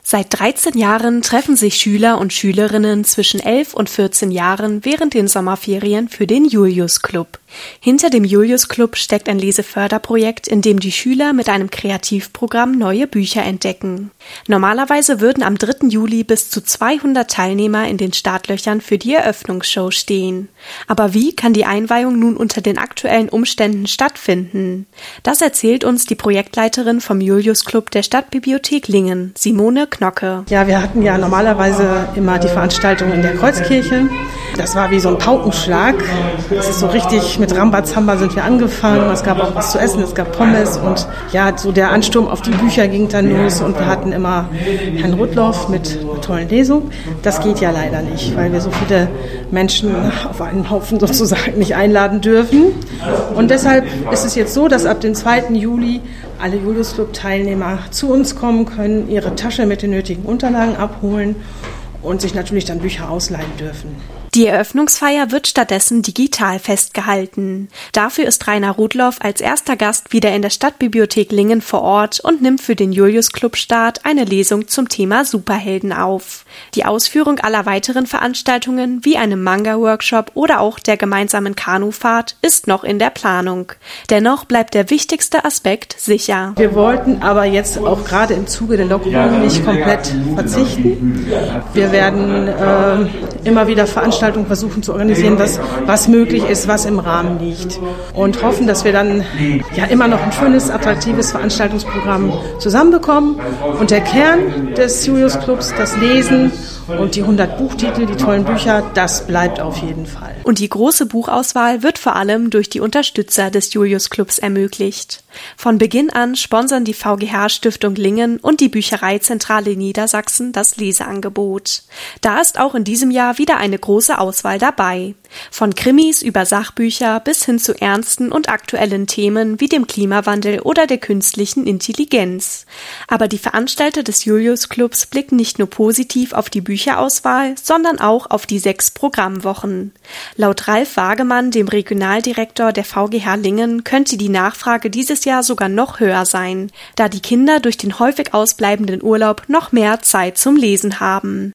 Seit 13 Jahren treffen sich Schüler und Schülerinnen zwischen 11 und 14 Jahren während den Sommerferien für den Julius Club. Hinter dem Julius Club steckt ein Leseförderprojekt, in dem die Schüler mit einem Kreativprogramm neue Bücher entdecken. Normalerweise würden am 3. Juli bis zu 200 Teilnehmer in den Startlöchern für die Eröffnungsshow stehen. Aber wie kann die Einweihung nun unter den aktuellen Umständen stattfinden? Das erzählt uns die Projektleiterin vom Julius Club der Stadtbibliothek Lingen, Simone Knocke. Ja, wir hatten ja normalerweise immer die Veranstaltung in der Kreuzkirche. Das war wie so ein Paukenschlag. Es ist so richtig mit Rambazamba sind wir angefangen. Es gab auch was zu essen, es gab Pommes und ja, so der Ansturm auf die Bücher ging dann los und wir hatten immer Herrn Rudloff mit einer tollen Lesung. Das geht ja leider nicht, weil wir so viele Menschen auf einen Haufen sozusagen nicht einladen dürfen. Und deshalb ist es jetzt so, dass ab dem 2. Juli alle Julius Club Teilnehmer zu uns kommen können, ihre Tasche mit den nötigen Unterlagen abholen und sich natürlich dann Bücher ausleihen dürfen. Die Eröffnungsfeier wird stattdessen digital festgehalten. Dafür ist Rainer Rudloff als erster Gast wieder in der Stadtbibliothek Lingen vor Ort und nimmt für den Julius Club Start eine Lesung zum Thema Superhelden auf. Die Ausführung aller weiteren Veranstaltungen wie einem Manga-Workshop oder auch der gemeinsamen Kanufahrt ist noch in der Planung. Dennoch bleibt der wichtigste Aspekt sicher. Wir wollten aber jetzt auch gerade im Zuge der Lockerung nicht komplett verzichten. Wir werden immer wieder Veranstaltungen versuchen zu organisieren, was möglich ist, was im Rahmen liegt. Und hoffen, dass wir dann ja immer noch ein schönes, attraktives Veranstaltungsprogramm zusammenbekommen. Und der Kern des Julius Clubs, das Lesen und die 100 Buchtitel, die tollen Bücher, das bleibt auf jeden Fall. Und die große Buchauswahl wird vor allem durch die Unterstützer des Julius Clubs ermöglicht. Von Beginn an sponsern die VGH-Stiftung Lingen und die Büchereizentrale Niedersachsen das Leseangebot. Da ist auch in diesem Jahr wieder eine große Auswahl dabei. Von Krimis über Sachbücher bis hin zu ernsten und aktuellen Themen wie dem Klimawandel oder der künstlichen Intelligenz. Aber die Veranstalter des Julius Clubs blicken nicht nur positiv auf die Bücherauswahl, sondern auch auf die 6 Programmwochen. Laut Ralf Wagemann, dem Regionaldirektor der VGH Lingen, könnte die Nachfrage dieses Jahr sogar noch höher sein, da die Kinder durch den häufig ausbleibenden Urlaub noch mehr Zeit zum Lesen haben.